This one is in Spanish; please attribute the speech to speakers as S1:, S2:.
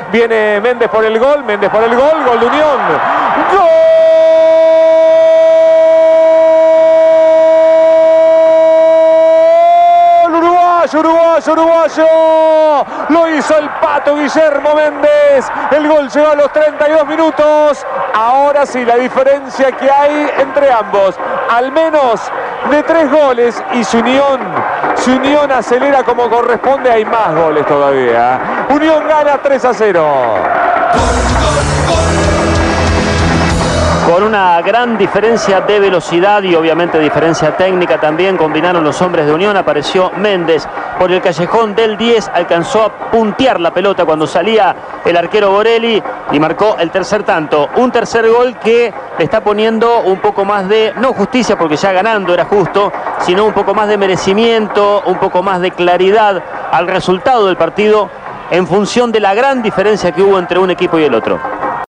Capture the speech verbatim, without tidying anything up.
S1: Viene Méndez por el gol, Méndez por el gol, gol de Unión. ¡Gol! Uruguayo, uruguayo, lo hizo el Pato Guillermo Méndez, el gol llegó a los treinta y dos minutos, ahora sí la diferencia que hay entre ambos, al menos de tres goles, y su Unión, su Unión acelera como corresponde, hay más goles todavía, Unión gana tres a cero.
S2: Con una gran diferencia de velocidad y obviamente diferencia técnica también combinaron los hombres de Unión. Apareció Méndez por el callejón del diez, alcanzó a puntear la pelota cuando salía el arquero Borelli y marcó el tercer tanto. Un tercer gol que le está poniendo un poco más de, no justicia porque ya ganando era justo, sino un poco más de merecimiento, un poco más de claridad al resultado del partido en función de la gran diferencia que hubo entre un equipo y el otro.